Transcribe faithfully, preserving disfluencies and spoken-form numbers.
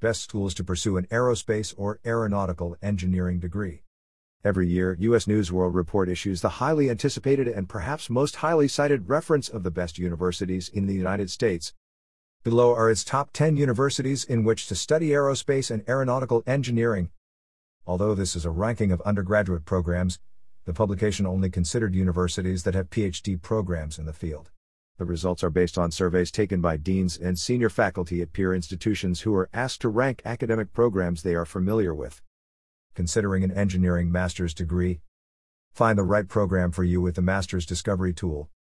Best schools to pursue an aerospace or aeronautical engineering degree. Every year, U S News World Report issues the highly anticipated and perhaps most highly cited reference of the best universities in the United States. Below are its top ten universities in which to study aerospace and aeronautical engineering. Although this is a ranking of undergraduate programs, the publication only considered universities that have P H D programs in the field. The results are based on surveys taken by deans and senior faculty at peer institutions who are asked to rank academic programs they are familiar with. Considering an engineering master's degree? Find the right program for you with the Master's Discovery tool.